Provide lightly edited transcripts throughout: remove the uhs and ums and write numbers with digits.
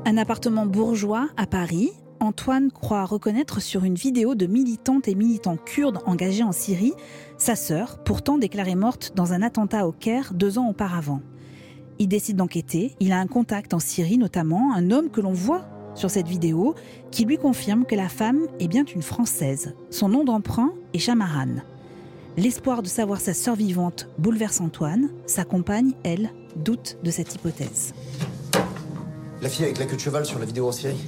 Un appartement bourgeois à Paris. Antoine croit reconnaître sur une vidéo de militantes et militants kurdes engagés en Syrie sa sœur, pourtant déclarée morte dans un attentat au Caire 2 ans auparavant. Il décide d'enquêter. Il a un contact en Syrie, notamment un homme que l'on voit sur cette vidéo, qui lui confirme que la femme est bien une Française. Son nom d'emprunt est Chamaran. L'espoir de savoir sa sœur vivante bouleverse Antoine. Sa compagne, elle, doute de cette hypothèse. La fille avec la queue de cheval sur la vidéo en Syrie.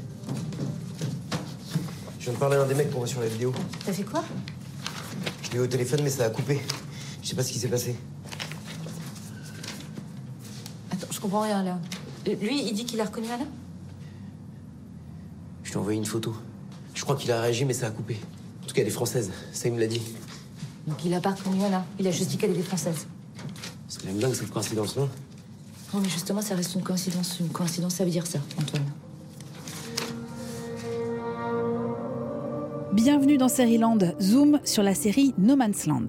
Je viens de parler à un des mecs qu'on voit sur la vidéo. T'as fait quoi? Je l'ai eu au téléphone, mais ça a coupé. Je sais pas ce qui s'est passé. Attends, je comprends rien là. Lui, il dit qu'il a reconnu Alain? Je lui ai envoyé une photo. Je crois qu'il a réagi, mais ça a coupé. En tout cas, elle est française. Ça, il me l'a dit. Donc il a pas reconnu Alain. Il a juste dit qu'elle était française. C'est quand même dingue cette coïncidence, non? Non, mais justement, ça reste une coïncidence. Une coïncidence, ça veut dire ça, Antoine. Bienvenue dans Seriland, zoom sur la série No Man's Land.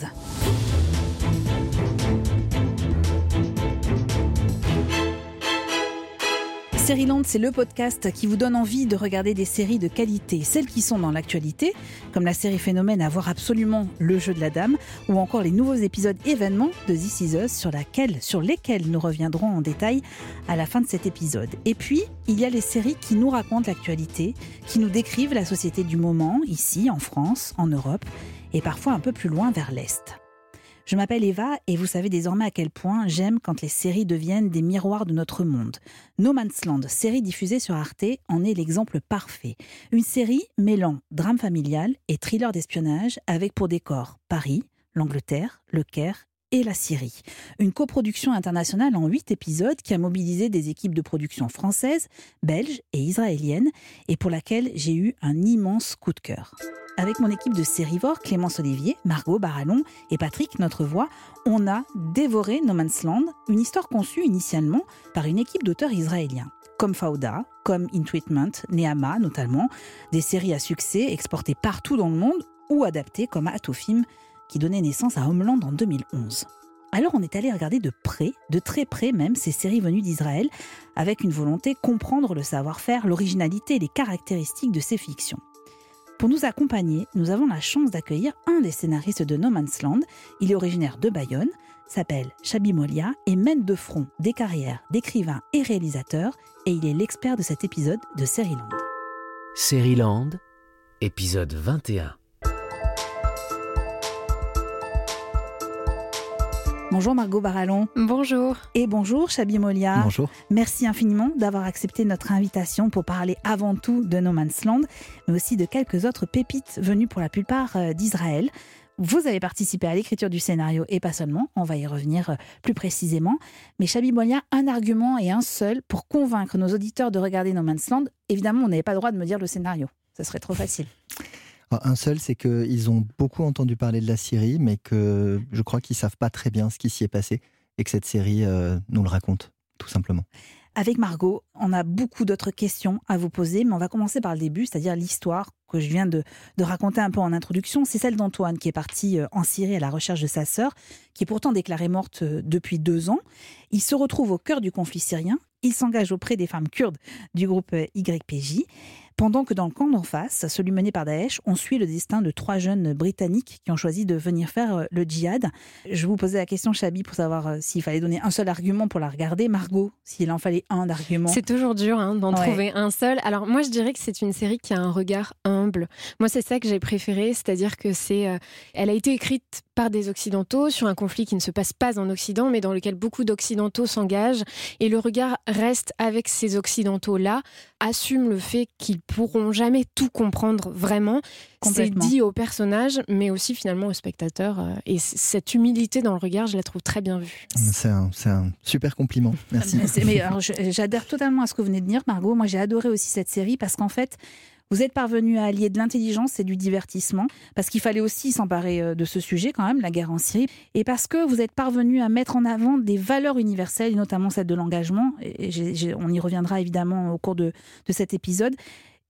Seriland, c'est le podcast qui vous donne envie de regarder des séries de qualité, celles qui sont dans l'actualité, comme la série phénomène à voir absolument Le Jeu de la Dame, ou encore les nouveaux épisodes événements de This Is Us sur lesquels nous reviendrons en détail à la fin de cet épisode. Et puis, il y a les séries qui nous racontent l'actualité, qui nous décrivent la société du moment, ici, en France, en Europe, et parfois un peu plus loin vers l'Est. Je m'appelle Eva et vous savez désormais à quel point j'aime quand les séries deviennent des miroirs de notre monde. No Man's Land, série diffusée sur Arte, en est l'exemple parfait. Une série mêlant drame familial et thriller d'espionnage avec pour décor Paris, l'Angleterre, le Caire et la Syrie. Une coproduction internationale en 8 épisodes qui a mobilisé des équipes de production françaises, belges et israéliennes et pour laquelle j'ai eu un immense coup de cœur. Avec mon équipe de Sérivore, Clémence Olivier, Margot Barallon et Patrick, notre voix, on a dévoré No Man's Land, une histoire conçue initialement par une équipe d'auteurs israéliens. Comme Fauda, comme In Treatment, Nehama notamment, des séries à succès exportées partout dans le monde ou adaptées comme Atofim, qui donnait naissance à Homeland en 2011. Alors on est allé regarder de près, de très près même, ces séries venues d'Israël, avec une volonté de comprendre le savoir-faire, l'originalité et les caractéristiques de ces fictions. Pour nous accompagner, nous avons la chance d'accueillir un des scénaristes de No Man's Land. Il est originaire de Bayonne, s'appelle Chabi Molia et mène de front des carrières d'écrivain et réalisateur, et il est l'expert de cet épisode de Seriland. Seriland, épisode 21. Bonjour Margot Barallon. Bonjour. Et bonjour Chabi Molia. Bonjour. Merci infiniment d'avoir accepté notre invitation pour parler avant tout de No Man's Land, mais aussi de quelques autres pépites venues pour la plupart d'Israël. Vous avez participé à l'écriture du scénario et pas seulement, on va y revenir plus précisément. Mais Chabi Molia, un argument et un seul pour convaincre nos auditeurs de regarder No Man's Land. Évidemment, on n'avait pas le droit de me dire le scénario, ça serait trop facile. Un seul, c'est qu'ils ont beaucoup entendu parler de la Syrie, mais que je crois qu'ils ne savent pas très bien ce qui s'y est passé et que cette série nous le raconte, tout simplement. Avec Margot, on a beaucoup d'autres questions à vous poser, mais on va commencer par le début, c'est-à-dire l'histoire que je viens de raconter un peu en introduction. C'est celle d'Antoine qui est parti en Syrie à la recherche de sa sœur, qui est pourtant déclarée morte depuis 2 ans. Il se retrouve au cœur du conflit syrien. Il s'engage auprès des femmes kurdes du groupe YPJ. Pendant que dans le camp d'en face, celui mené par Daesh, on suit le destin de 3 jeunes Britanniques qui ont choisi de venir faire le djihad. Je vous posais la question, Chabi, pour savoir s'il fallait donner un seul argument pour la regarder. Margot, s'il en fallait un d'argument. C'est toujours dur d'en trouver un seul. Alors moi, je dirais que c'est une série qui a un regard humble. Moi, c'est ça que j'ai préféré, c'est-à-dire que elle a été écrite par des Occidentaux sur un conflit qui ne se passe pas en Occident, mais dans lequel beaucoup d'Occidentaux s'engagent. Et le regard reste avec ces Occidentaux-là, assume le fait qu'ils pourront jamais tout comprendre vraiment. C'est dit aux personnages, mais aussi finalement aux spectateurs. Et cette humilité dans le regard, je la trouve très bien vue. C'est un super compliment, merci. J'adhère totalement à ce que vous venez de dire, Margot. Moi, j'ai adoré aussi cette série parce qu'en fait, vous êtes parvenu à allier de l'intelligence et du divertissement, parce qu'il fallait aussi s'emparer de ce sujet quand même, la guerre en Syrie, et parce que vous êtes parvenu à mettre en avant des valeurs universelles, et notamment celle de l'engagement, et on y reviendra évidemment au cours de cet épisode.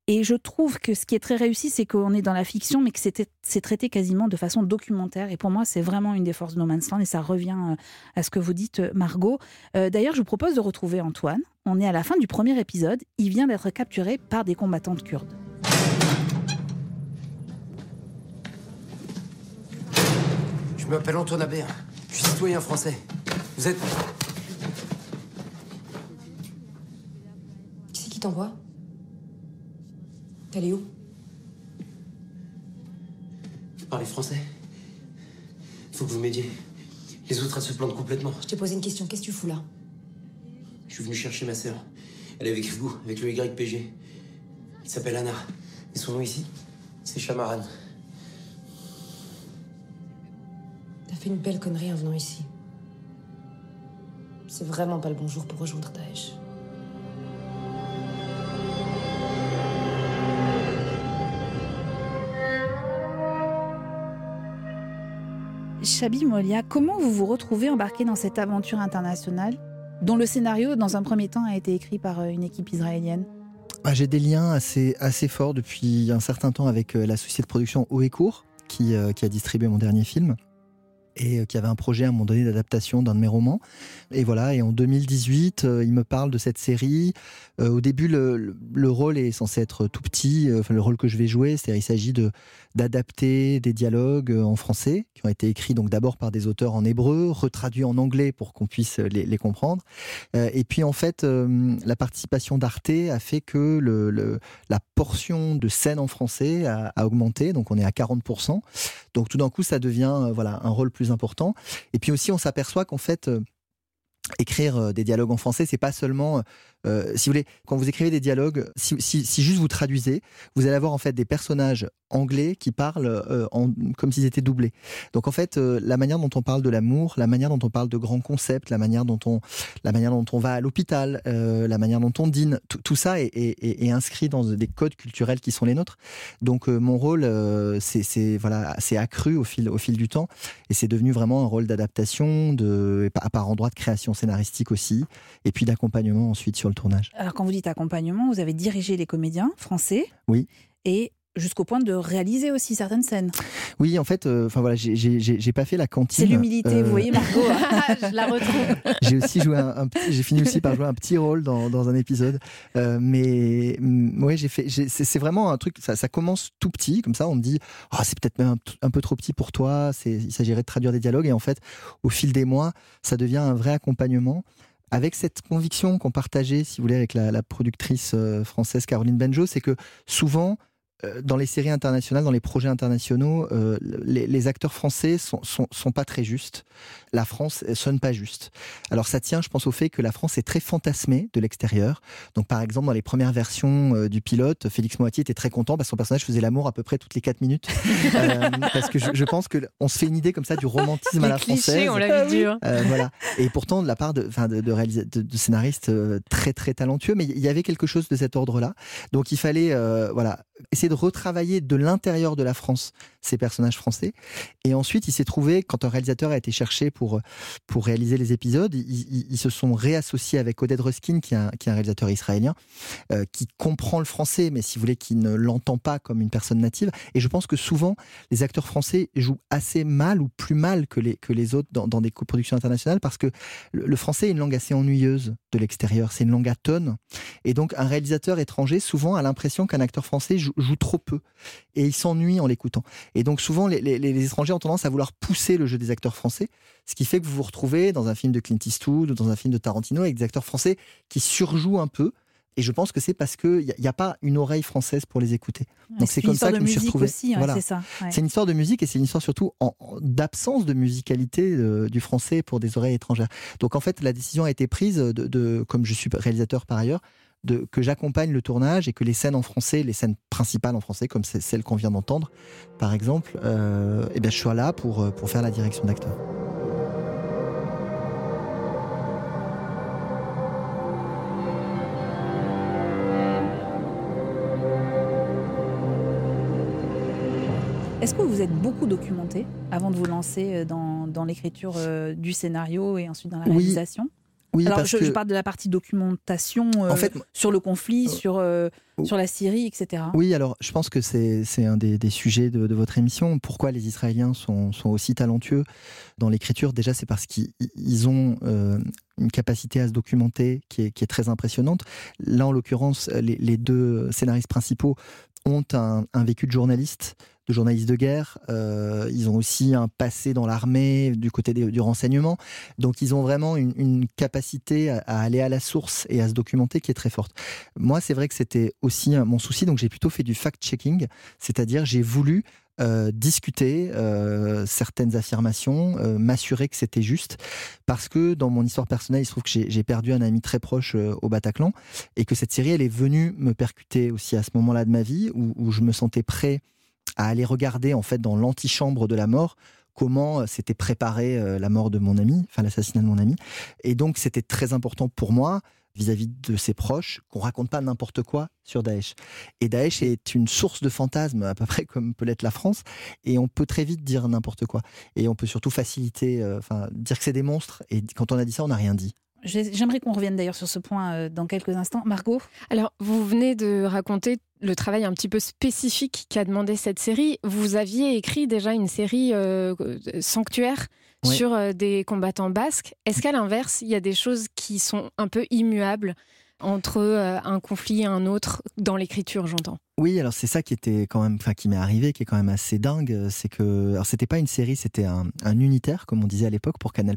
Et je trouve que ce qui est très réussi, c'est qu'on est dans la fiction, mais que c'est traité quasiment de façon documentaire. Et pour moi, c'est vraiment une des forces de No Man's Land, et ça revient à ce que vous dites, Margot. D'ailleurs, je vous propose de retrouver Antoine. On est à la fin du premier épisode. Il vient d'être capturé par des combattantes kurdes. Je m'appelle Antoine Aber. Je suis citoyen français. Vous êtes... Qui c'est qui t'envoie? T'es allé où? Vous parlez français? Faut que vous m'aidiez. Les autres, elles se plantent complètement. Je t'ai posé une question, qu'est-ce que tu fous là? Je suis venu chercher ma sœur. Elle est avec vous, avec le YPG. Il s'appelle Anna. Et son nom ici, c'est Chamaran. T'as fait une belle connerie en venant ici. C'est vraiment pas le bon jour pour rejoindre Daesh. Chabi Molia, comment vous vous retrouvez embarqué dans cette aventure internationale dont le scénario, dans un premier temps, a été écrit par une équipe israélienne? J'ai des liens assez forts depuis un certain temps avec la société de production Haut et Court, qui a distribué mon dernier film, et qui avait un projet à un moment donné d'adaptation d'un de mes romans. Et voilà, et en 2018, il me parle de cette série. Au début, le rôle est censé être tout petit, le rôle que je vais jouer, c'est-à-dire il s'agit d'adapter des dialogues en français, qui ont été écrits donc d'abord par des auteurs en hébreu, retraduits en anglais pour qu'on puisse les comprendre. Et puis en fait, la participation d'Arte a fait que la portion de scènes en français a augmenté, donc on est à 40%. Donc tout d'un coup, ça devient un rôle plus important. Et puis aussi, on s'aperçoit qu'en fait, écrire des dialogues en français, c'est pas seulement, si vous voulez, quand vous écrivez des dialogues, si juste vous traduisez, vous allez avoir en fait des personnages anglais qui parlent comme s'ils étaient doublés. Donc en fait, la manière dont on parle de l'amour, la manière dont on parle de grands concepts, la manière dont on va à l'hôpital, la manière dont on dîne, tout ça est inscrit dans des codes culturels qui sont les nôtres. Donc mon rôle, c'est accru au fil du temps, et c'est devenu vraiment un rôle d'adaptation, par endroit de création scénaristique aussi, et puis d'accompagnement ensuite sur le tournage. Alors quand vous dites accompagnement, vous avez dirigé les comédiens français. Oui. Et jusqu'au point de réaliser aussi certaines scènes. Oui, en fait, j'ai pas fait la cantine. C'est l'humilité, vous voyez, Margot. Je la retrouve. J'ai aussi joué j'ai fini aussi par jouer un petit rôle dans un épisode. Mais ouais, c'est vraiment un truc. Ça commence tout petit, comme ça. On me dit, c'est peut-être même un peu trop petit pour toi. Il s'agirait de traduire des dialogues. Et en fait, au fil des mois, ça devient un vrai accompagnement. Avec cette conviction qu'on partageait, si vous voulez, avec la productrice française Caroline Benjo, c'est que souvent, dans les séries internationales, dans les projets internationaux, les acteurs français sont pas très justes. La France sonne pas juste. Alors ça tient, je pense, au fait que la France est très fantasmée de l'extérieur. Donc par exemple, dans les premières versions du pilote, Félix Moati était très content parce que son personnage faisait l'amour à peu près toutes les 4 minutes. Parce que je pense qu'on se fait une idée comme ça du romantisme à la française. Les clichés, on l'a vu dur. Voilà. Et pourtant, de la part de scénaristes très très talentueux, mais il y avait quelque chose de cet ordre-là. Donc il fallait essayer de retravailler de l'intérieur de la France ces personnages français. Et ensuite, il s'est trouvé, quand un réalisateur a été cherché pour réaliser les épisodes, ils se sont réassociés avec Oded Ruskin, qui est un réalisateur israélien, qui comprend le français, mais si vous voulez, qui ne l'entend pas comme une personne native. Et je pense que souvent, les acteurs français jouent assez mal ou plus mal que les autres dans des coproductions internationales, parce que le français est une langue assez ennuyeuse de l'extérieur. C'est une langue atone. Et donc, un réalisateur étranger, souvent, a l'impression qu'un acteur français joue trop peu. Et il s'ennuie en l'écoutant. Et donc, souvent, les étrangers ont tendance à vouloir pousser le jeu des acteurs français, ce qui fait que vous vous retrouvez dans un film de Clint Eastwood ou dans un film de Tarantino avec des acteurs français qui surjouent un peu. Et je pense que c'est parce qu'il n'y a pas une oreille française pour les écouter. Donc c'est comme ça que je me suis retrouvé. Aussi, voilà. C'est ça. Ouais. C'est une histoire de musique, et c'est une histoire surtout d'absence de musicalité du français pour des oreilles étrangères. Donc en fait, la décision a été prise, comme je suis réalisateur par ailleurs, que j'accompagne le tournage, et que les scènes en français, les scènes principales en français, comme celle qu'on vient d'entendre, par exemple, je sois là pour faire la direction d'acteur. Est-ce que vous êtes beaucoup documenté avant de vous lancer dans l'écriture du scénario et ensuite dans la réalisation ? Oui, Alors, parce je que parle de la partie documentation en fait, sur le conflit, sur la Syrie, etc. oui, alors je pense que c'est un des sujets de votre émission. Pourquoi les Israéliens sont aussi talentueux dans l'écriture? Déjà, c'est parce qu'ils ont une capacité à se documenter qui est très impressionnante. Là, en l'occurrence, les deux scénaristes principaux ont un vécu de journaliste de guerre. Ils ont aussi un passé dans l'armée, du côté du renseignement. Donc, ils ont vraiment une capacité à aller à la source et à se documenter qui est très forte. Moi, c'est vrai que c'était aussi mon souci. Donc, j'ai plutôt fait du fact-checking. C'est-à-dire, j'ai voulu discuter certaines affirmations, m'assurer que c'était juste, parce que dans mon histoire personnelle, il se trouve que j'ai perdu un ami très proche au Bataclan, et que cette série, elle est venue me percuter aussi à ce moment-là de ma vie, où je me sentais prêt à aller regarder en fait dans l'antichambre de la mort comment s'était préparée la mort de mon ami, enfin l'assassinat de mon ami. Et donc c'était très important pour moi, vis-à-vis de ses proches, qu'on raconte pas n'importe quoi sur Daesh. Et Daesh est une source de fantasmes, à peu près comme peut l'être la France, et on peut très vite dire n'importe quoi. Et on peut surtout faciliter, dire que c'est des monstres, et quand on a dit ça, on n'a rien dit. J'aimerais qu'on revienne d'ailleurs sur ce point dans quelques instants. Margot ? Alors, vous venez de raconter le travail un petit peu spécifique qu'a demandé cette série. Vous aviez écrit déjà une série Sanctuaire sur des combattants basques. Est-ce qu'à l'inverse, il y a des choses qui sont un peu immuables entre un conflit et un autre dans l'écriture, j'entends? Oui, alors c'est ça qui était quand même, qui m'est arrivé, qui est quand même assez dingue, c'est que, alors c'était pas une série, c'était un unitaire, comme on disait à l'époque pour Canal+,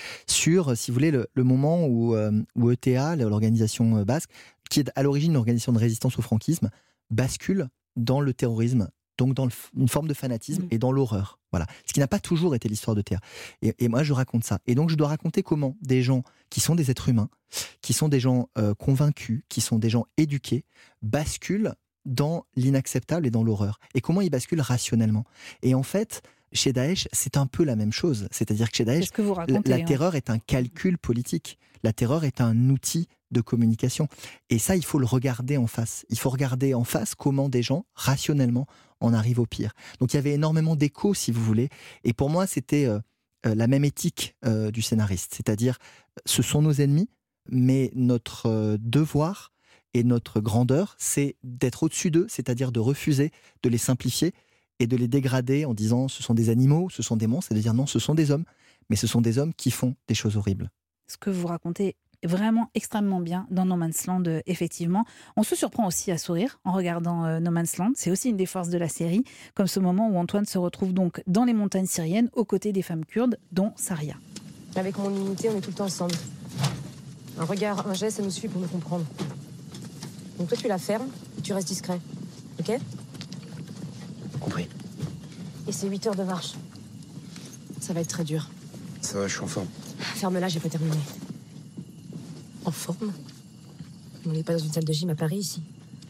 sur, si vous voulez, le moment où ETA, l'organisation basque, qui est à l'origine une organisation de résistance au franquisme, bascule dans le terrorisme, donc dans une forme de fanatisme et dans l'horreur. Voilà. Ce qui n'a pas toujours été l'histoire d'ETA. Et moi, je raconte ça. Et donc, je dois raconter comment des gens qui sont des êtres humains, qui sont des gens convaincus, qui sont des gens éduqués, basculent dans l'inacceptable et dans l'horreur. Et comment ils basculent rationnellement. Et en fait, chez Daesh, c'est un peu la même chose. C'est-à-dire que chez Daesh, la terreur est un calcul politique. La terreur est un outil de communication. Et ça, il faut le regarder en face. Il faut regarder en face comment des gens, rationnellement, en arrivent au pire. Donc il y avait énormément d'échos, si vous voulez. Et pour moi, c'était la même éthique du scénariste. C'est-à-dire, ce sont nos ennemis, mais notre devoir et notre grandeur, c'est d'être au-dessus d'eux, c'est-à-dire de refuser de les simplifier et de les dégrader en disant ce sont des animaux, ce sont des monstres, et de dire non, ce sont des hommes, mais ce sont des hommes qui font des choses horribles. Ce que vous racontez est vraiment extrêmement bien dans No Man's Land, effectivement. On se surprend aussi à sourire en regardant No Man's Land. C'est aussi une des forces de la série, comme ce moment où Antoine se retrouve donc dans les montagnes syriennes aux côtés des femmes kurdes, dont Saria. Avec mon unité, on est tout le temps ensemble. Un regard, un geste, ça nous suffit pour nous comprendre. Donc toi, tu la fermes et tu restes discret. Ok ? Compris. Et c'est 8 heures de marche. Ça va être très dur. Ça va, je suis en forme. Ferme-la, j'ai pas terminé. En forme ? On n'est pas dans une salle de gym à Paris, ici.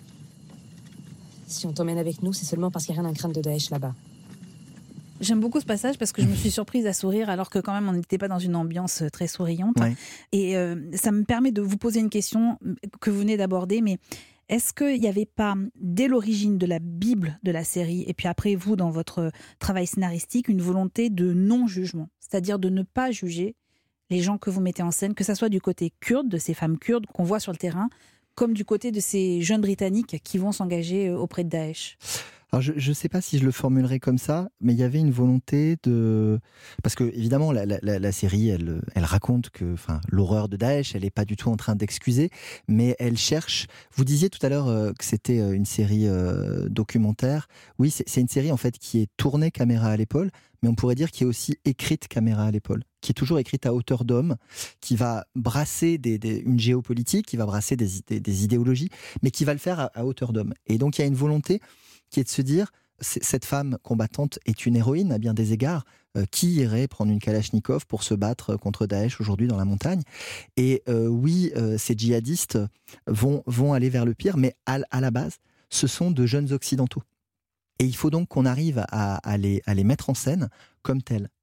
Si on t'emmène avec nous, c'est seulement parce qu'il n'y a rien à craindre de Daesh là-bas. J'aime beaucoup ce passage parce que je me suis surprise à sourire alors que quand même on n'était pas dans une ambiance très souriante. Ouais. Et ça me permet de vous poser une question que vous venez d'aborder, mais est-ce qu'il n'y avait pas, dès l'origine de la Bible de la série, et puis après vous, dans votre travail scénaristique, une volonté de non-jugement, c'est-à-dire de ne pas juger les gens que vous mettez en scène, que ça soit du côté kurde, de ces femmes kurdes qu'on voit sur le terrain, comme du côté de ces jeunes Britanniques qui vont s'engager auprès de Daesh? Alors je ne sais pas si je le formulerai comme ça, mais il y avait une volonté de... Parce que évidemment, la série, elle raconte que l'horreur de Daesh, elle n'est pas du tout en train d'excuser, mais elle cherche... Vous disiez tout à l'heure que c'était une série documentaire. Oui, c'est une série en fait qui est tournée caméra à l'épaule, mais on pourrait dire qui est aussi écrite caméra à l'épaule, qui est toujours écrite à hauteur d'homme, qui va brasser une géopolitique, qui va brasser des idéologies, mais qui va le faire à hauteur d'homme. Et donc il y a une volonté qui est de se dire, cette femme combattante est une héroïne à bien des égards. Qui irait prendre une Kalachnikov pour se battre contre Daesh aujourd'hui dans la montagne? Et oui, ces djihadistes vont aller vers le pire, mais à la base, ce sont de jeunes occidentaux. Et il faut donc qu'on arrive à les mettre en scène comme tels.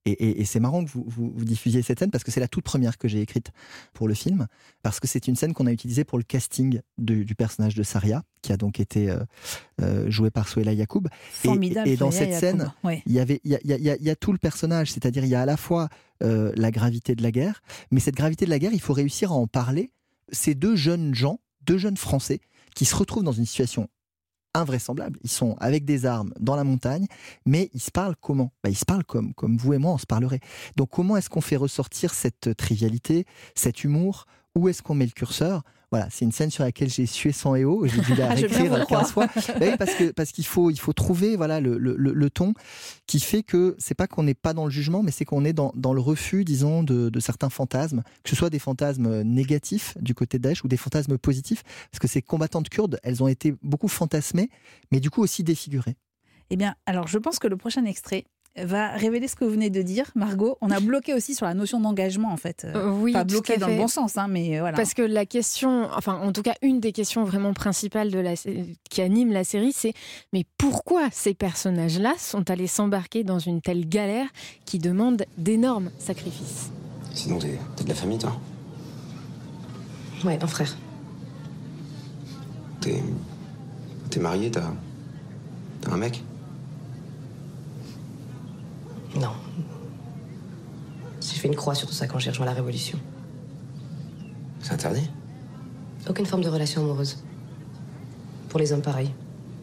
Et c'est marrant que vous diffusiez cette scène parce que c'est la toute première que j'ai écrite pour le film, parce que c'est une scène qu'on a utilisée pour le casting du personnage de Saria, qui a donc été joué par Souheila Yacoub. Formidable. Et dans cette scène, il y a tout le personnage, c'est-à-dire il y a à la fois la gravité de la guerre, mais cette gravité de la guerre, il faut réussir à en parler. Ces deux jeunes Français, qui se retrouvent dans une situation invraisemblable. Ils sont avec des armes dans la montagne, mais ils se parlent comment ? Ils se parlent comme vous et moi, on se parlerait. Donc comment est-ce qu'on fait ressortir cette trivialité, cet humour ? Où est-ce qu'on met le curseur ? Voilà, c'est une scène sur laquelle j'ai sué sang et eau. J'ai dû la réécrire 15 fois. Oui, parce qu'il faut trouver le ton qui fait que c'est pas qu'on n'est pas dans le jugement, mais c'est qu'on est dans le refus, disons, de certains fantasmes, que ce soit des fantasmes négatifs du côté de Daesh ou des fantasmes positifs, parce que ces combattantes kurdes, elles ont été beaucoup fantasmées, mais du coup aussi défigurées. Eh bien, alors je pense que le prochain extrait va révéler ce que vous venez de dire, Margot. On a bloqué aussi sur la notion d'engagement, en fait. Oui, pas bloqué dans le bon sens, mais voilà. Parce que la question, enfin, en tout cas, une des questions vraiment principales qui anime la série, c'est mais pourquoi ces personnages-là sont allés s'embarquer dans une telle galère qui demande d'énormes sacrifices ? Sinon, t'es de la famille, toi ? Ouais, un frère. T'es marié, t'as un mec ? Non. J'ai fait une croix sur tout ça quand j'ai rejoint la Révolution. C'est interdit ? Aucune forme de relation amoureuse. Pour les hommes pareils.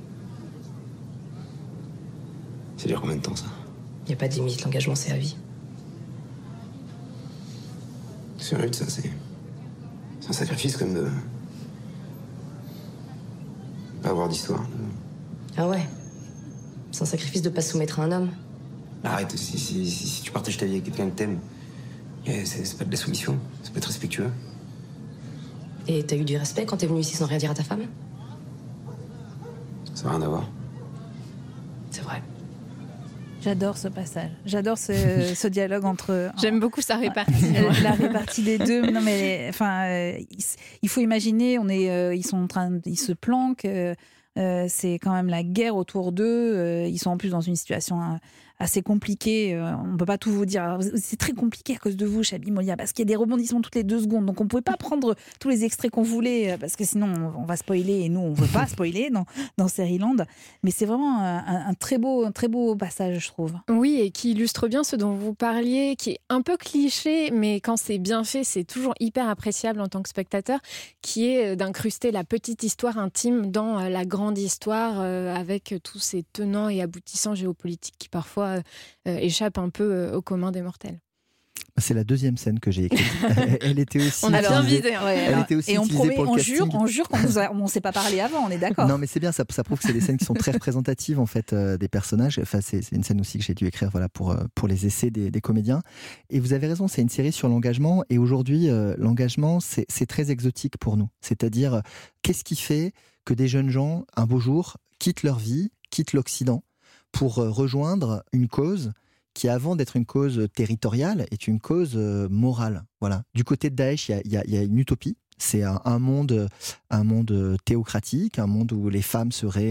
Ça dure combien de temps, ça ? Y a pas de limite, l'engagement c'est à vie. C'est rude, ça, c'est un sacrifice comme de... pas avoir d'histoire. Ah ouais ? C'est un sacrifice de pas se soumettre à un homme. Arrête, si tu partages ta vie avec quelqu'un que t'aimes, c'est pas de la soumission, ça peut être respectueux. Et t'as eu du respect quand t'es venu ici sans rien dire à ta femme ? Ça n'a rien à voir. C'est vrai. J'adore ce passage. J'adore ce dialogue entre... J'aime beaucoup sa répartie. La répartie des deux. Non, mais il faut imaginer, ils se planquent. C'est quand même la guerre autour d'eux. Ils sont en plus dans une situation assez compliquée. On ne peut pas tout vous dire. C'est très compliqué à cause de vous, Chabi Molia, parce qu'il y a des rebondissements toutes les 2 secondes. Donc on ne pouvait pas prendre tous les extraits qu'on voulait, parce que sinon on va spoiler, et nous on ne veut pas spoiler dans Seriland. Mais c'est vraiment un très beau passage, je trouve. Oui, et qui illustre bien ce dont vous parliez, qui est un peu cliché, mais quand c'est bien fait, c'est toujours hyper appréciable en tant que spectateur, qui est d'incruster la petite histoire intime dans la grande histoire, avec tous ces tenants et aboutissants géopolitiques qui parfois échappent un peu au commun des mortels. C'est la 2e scène que j'ai écrite. Elle était aussi. On a bien visé. Elle était aussi et on utilisée pour le casting. On jure qu'on ne s'est pas parlé avant, on est d'accord. Non, mais c'est bien, ça prouve que c'est des scènes qui sont très représentatives en fait des personnages. Enfin, c'est une scène aussi que j'ai dû écrire pour les essais des comédiens. Et vous avez raison, c'est une série sur l'engagement. Et aujourd'hui, l'engagement, c'est très exotique pour nous. C'est-à-dire, qu'est-ce qui fait que des jeunes gens, un beau jour, quittent leur vie, quittent l'Occident pour rejoindre une cause qui, avant d'être une cause territoriale, est une cause morale. Voilà. Du côté de Daesh, il y a une utopie. C'est un monde théocratique, un monde où les femmes seraient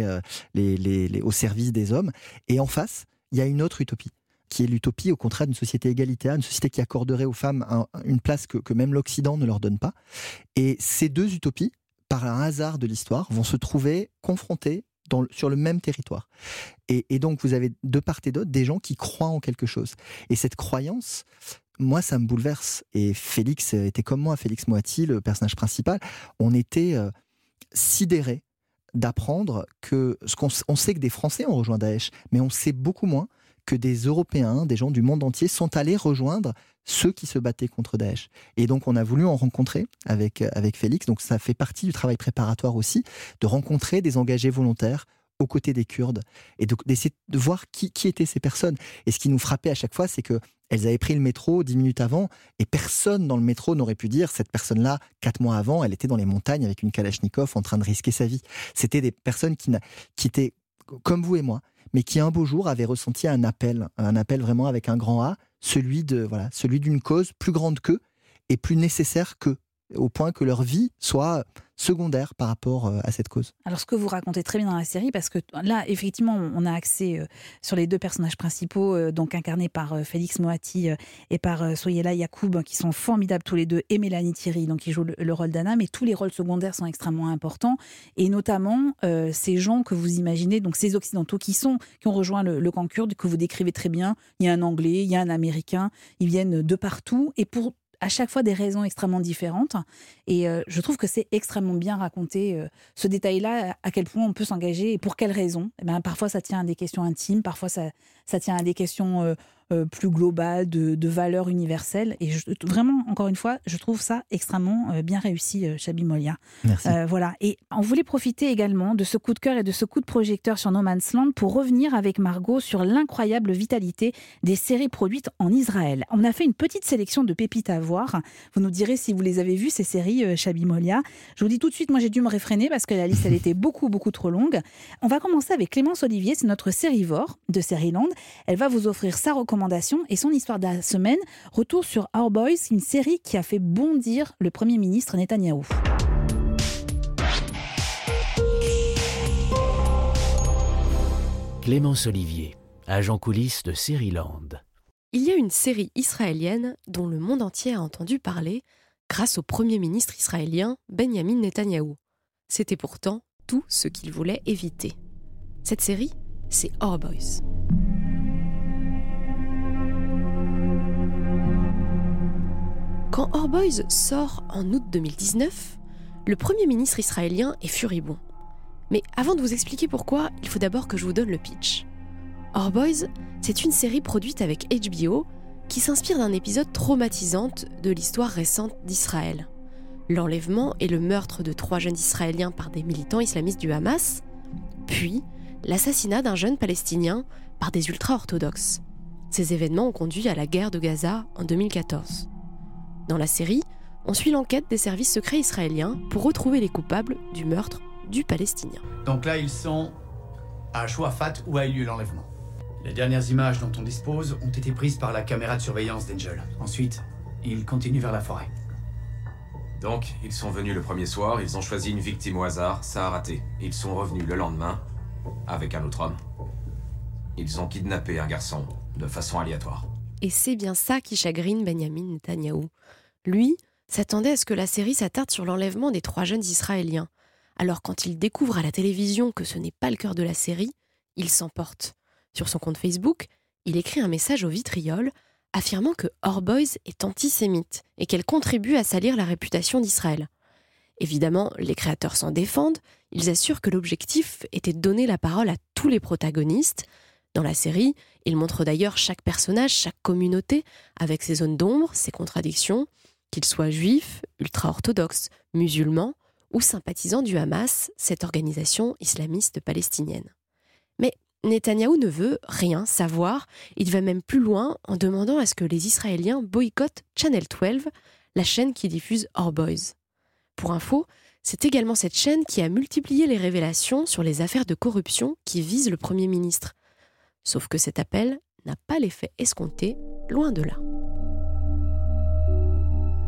au service des hommes. Et en face, il y a une autre utopie, qui est l'utopie, au contraire, d'une société égalitaire, une société qui accorderait aux femmes une place que même l'Occident ne leur donne pas. Et ces 2 utopies, par un hasard de l'histoire, vont se trouver confrontées sur le même territoire. Et donc, vous avez de part et d'autre des gens qui croient en quelque chose. Et cette croyance, moi, ça me bouleverse. Et Félix était comme moi, Félix Moati, le personnage principal. On était sidérés d'apprendre que... On sait que des Français ont rejoint Daesh, mais on sait beaucoup moins que des Européens, des gens du monde entier, sont allés rejoindre ceux qui se battaient contre Daesh. Et donc, on a voulu en rencontrer avec Félix. Donc, ça fait partie du travail préparatoire aussi, de rencontrer des engagés volontaires aux côtés des Kurdes, et d'essayer de voir qui étaient ces personnes. Et ce qui nous frappait à chaque fois, c'est qu'elles avaient pris le métro 10 minutes avant, et personne dans le métro n'aurait pu dire, cette personne-là, 4 mois avant, elle était dans les montagnes avec une Kalachnikov en train de risquer sa vie. C'était des personnes qui étaient comme vous et moi, mais qui un beau jour avaient ressenti un appel vraiment avec un grand A, celui d'une cause plus grande qu'eux et plus nécessaire qu'eux, au point que leur vie soit secondaire par rapport à cette cause. Alors, ce que vous racontez très bien dans la série, parce que là, effectivement, on a accès sur les deux personnages principaux, donc incarnés par Félix Moati et par Soyela Yacoub, qui sont formidables tous les deux, et Mélanie Thierry, donc qui joue le rôle d'Anna, mais tous les rôles secondaires sont extrêmement importants, et notamment ces gens que vous imaginez, donc ces Occidentaux qui ont rejoint le camp kurde, que vous décrivez très bien. Il y a un Anglais, il y a un Américain, ils viennent de partout, et pour à chaque fois des raisons extrêmement différentes. Et je trouve que c'est extrêmement bien raconté, ce détail-là, à quel point on peut s'engager et pour quelles raisons. Eh bien, parfois, ça tient à des questions intimes, parfois, ça tient à des questions plus globales, de valeurs universelles. Et vraiment, encore une fois, je trouve ça extrêmement bien réussi, Chabi Molia. Merci. Voilà. Et on voulait profiter également de ce coup de cœur et de ce coup de projecteur sur No Man's Land pour revenir avec Margot sur l'incroyable vitalité des séries produites en Israël. On a fait une petite sélection de pépites à voir. Vous nous direz si vous les avez vues, ces séries, Chabi Molia. Je vous dis tout de suite, moi j'ai dû me réfréner parce que la liste, elle était beaucoup trop longue. On va commencer avec Clémence Olivier, c'est notre sérivore de Seriland. Elle va vous offrir sa recommandation et son histoire de la semaine. Retour sur Our Boys, une série qui a fait bondir le Premier ministre Netanyahou. Clémence Olivier, agent coulisses de Seriland. Il y a une série israélienne dont le monde entier a entendu parler grâce au Premier ministre israélien Benjamin Netanyahou. C'était pourtant tout ce qu'il voulait éviter. Cette série, c'est Our Boys. Quand Our Boys sort en août 2019, le Premier ministre israélien est furibond. Mais avant de vous expliquer pourquoi, il faut d'abord que je vous donne le pitch. Our Boys, c'est une série produite avec HBO qui s'inspire d'un épisode traumatisant de l'histoire récente d'Israël. L'enlèvement et le meurtre de 3 jeunes Israéliens par des militants islamistes du Hamas, puis l'assassinat d'un jeune Palestinien par des ultra-orthodoxes. Ces événements ont conduit à la guerre de Gaza en 2014. Dans la série, on suit l'enquête des services secrets israéliens pour retrouver les coupables du meurtre du Palestinien. Donc là, ils sont à Chouafat où a eu lieu l'enlèvement. Les dernières images dont on dispose ont été prises par la caméra de surveillance d'Angel. Ensuite, ils continuent vers la forêt. Donc, ils sont venus le premier soir, ils ont choisi une victime au hasard, ça a raté. Ils sont revenus le lendemain, avec un autre homme. Ils ont kidnappé un garçon, de façon aléatoire. Et c'est bien ça qui chagrine Benjamin Netanyahou. Lui s'attendait à ce que la série s'attarde sur l'enlèvement des 3 jeunes Israéliens. Alors quand il découvre à la télévision que ce n'est pas le cœur de la série, il s'emporte. Sur son compte Facebook, il écrit un message au vitriol affirmant que Our Boys est antisémite et qu'elle contribue à salir la réputation d'Israël. Évidemment, les créateurs s'en défendent, ils assurent que l'objectif était de donner la parole à tous les protagonistes. Dans la série, ils montrent d'ailleurs chaque personnage, chaque communauté, avec ses zones d'ombre, ses contradictions, qu'ils soient juifs, ultra-orthodoxes, musulmans ou sympathisants du Hamas, cette organisation islamiste palestinienne. Mais Netanyahou ne veut rien savoir, il va même plus loin en demandant à ce que les Israéliens boycottent Channel 12, la chaîne qui diffuse Our Boys. Pour info, c'est également cette chaîne qui a multiplié les révélations sur les affaires de corruption qui visent le Premier ministre. Sauf que cet appel n'a pas l'effet escompté, loin de là. Pourquoi ?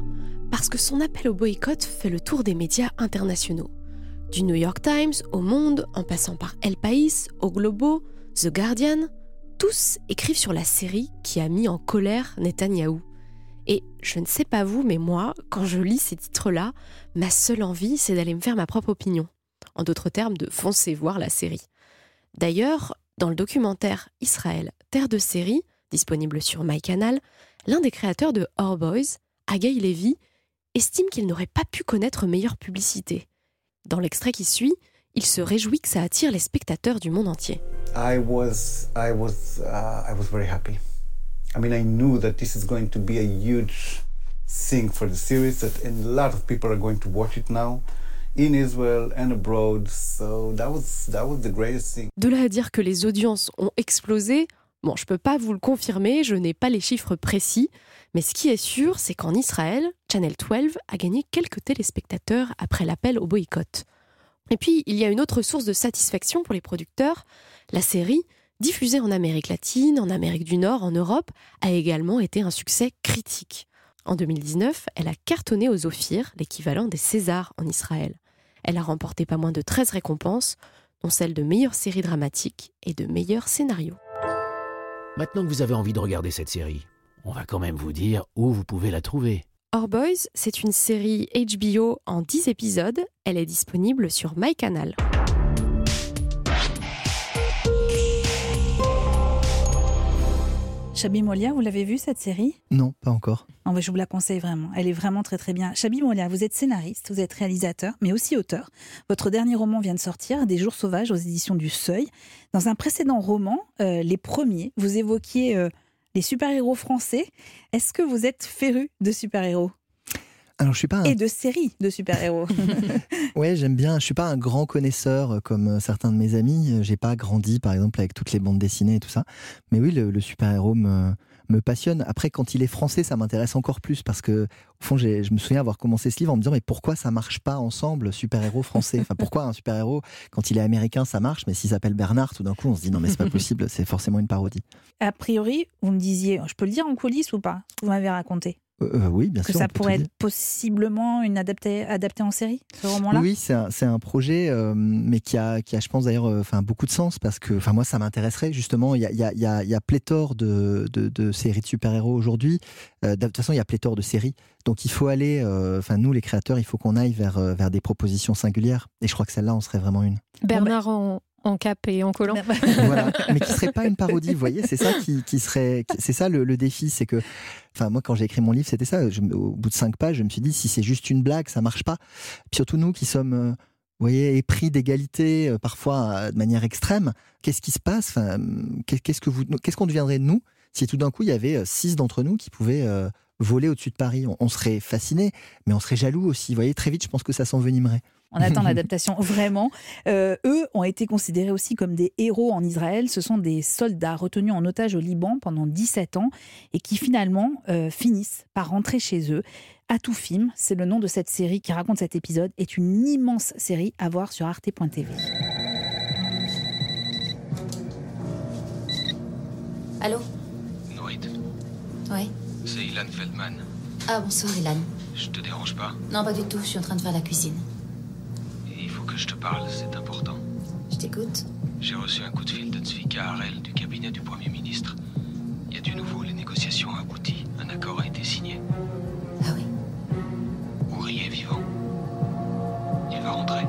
Parce que son appel au boycott fait le tour des médias internationaux. Du New York Times au Monde, en passant par El País, au Globo, The Guardian, tous écrivent sur la série qui a mis en colère Netanyahou. Et je ne sais pas vous, mais moi, quand je lis ces titres-là, ma seule envie, c'est d'aller me faire ma propre opinion. En d'autres termes, de foncer voir la série. D'ailleurs, dans le documentaire Israël, terre de série, disponible sur MyCanal, l'un des créateurs de Our Boys, Haggai Levy, estime qu'il n'aurait pas pu connaître meilleure publicité. Dans l'extrait qui suit, il se réjouit que ça attire les spectateurs du monde entier. I was very happy. I mean, I knew that this is going to be a huge thing for the series, that a lot of people are going to watch it now, in Israel and abroad. So that was the greatest thing. De là à dire que les audiences ont explosé, bon, je peux pas vous le confirmer, je n'ai pas les chiffres précis, mais ce qui est sûr, c'est qu'en Israël, Channel 12 a gagné quelques téléspectateurs après l'appel au boycott. Et puis, il y a une autre source de satisfaction pour les producteurs. La série, diffusée en Amérique latine, en Amérique du Nord, en Europe, a également été un succès critique. En 2019, elle a cartonné aux Ophir, l'équivalent des Césars en Israël. Elle a remporté pas moins de 13 récompenses, dont celle de meilleure série dramatique et de meilleur scénario. Maintenant que vous avez envie de regarder cette série, on va quand même vous dire où vous pouvez la trouver. Our Boys, c'est une série HBO en 10 épisodes. Elle est disponible sur MyCanal. Chabi Molia, vous l'avez vue cette série ? Non, pas encore. Je vous la conseille vraiment. Elle est vraiment très très bien. Chabi Molia, vous êtes scénariste, vous êtes réalisateur, mais aussi auteur. Votre dernier roman vient de sortir, Des jours sauvages, aux éditions du Seuil. Dans un précédent roman, les premiers, vous évoquiez les super-héros français. Est-ce que vous êtes féru de super-héros ? Alors, je suis pas Et de séries de super-héros. Ouais, j'aime bien. Je suis pas un grand connaisseur comme certains de mes amis. J'ai pas grandi, par exemple, avec toutes les bandes dessinées et tout ça. Mais oui, le super-héros me passionne. Après, quand il est français, ça m'intéresse encore plus parce que, au fond, je me souviens avoir commencé ce livre en me disant mais pourquoi ça marche pas ensemble, super-héros français ? Enfin, pourquoi un super-héros, quand il est américain, ça marche, mais s'il s'appelle Bernard, tout d'un coup, on se dit non mais c'est pas possible, c'est forcément une parodie. A priori, vous me disiez, je peux le dire en coulisses ou pas ? Vous m'avez raconté. Oui, bien sûr. Que ça pourrait être possiblement une adapté en série, ce roman-là ? Oui, c'est un projet, mais qui a, je pense d'ailleurs, beaucoup de sens parce que, moi, ça m'intéresserait justement. Il y a pléthore de séries de super-héros aujourd'hui. De toute façon, il y a pléthore de séries. Donc, il faut aller. Nous, les créateurs, il faut qu'on aille vers des propositions singulières. Et je crois que celle-là, on serait vraiment une. Bernard en cap et en collant. Voilà, mais qui serait pas une parodie, vous voyez, c'est ça qui serait, c'est ça le défi, c'est que, moi quand j'ai écrit mon livre, c'était ça, au bout de 5 pages, je me suis dit, si c'est juste une blague, ça marche pas. Puis surtout nous qui sommes, vous voyez, épris d'égalité, parfois de manière extrême, qu'est-ce qui se passe ? Qu'est-ce qu'on deviendrait de nous si tout d'un coup il y avait 6 d'entre nous qui pouvaient voler au-dessus de Paris ? On serait fascinés, mais on serait jaloux aussi, vous voyez, très vite je pense que ça s'envenimerait. On attend l'adaptation, vraiment. Eux ont été considérés aussi comme des héros en Israël. Ce sont des soldats retenus en otage au Liban pendant 17 ans et qui finalement finissent par rentrer chez eux. Atoufim, c'est le nom de cette série qui raconte cet épisode, est une immense série à voir sur arte.tv. Allô ? Norit, Oui. c'est Ilan Feldman. Ah, bonsoir Ilan. Je te dérange pas ? Non, pas du tout, je suis en train de faire la cuisine. Il faut que je te parle, c'est important. Je t'écoute. J'ai reçu un coup de fil de Tzvika Harel du cabinet du Premier ministre. Il y a du nouveau, les négociations ont abouti. Un accord a été signé. Ah oui. Ouri est vivant. Il va rentrer.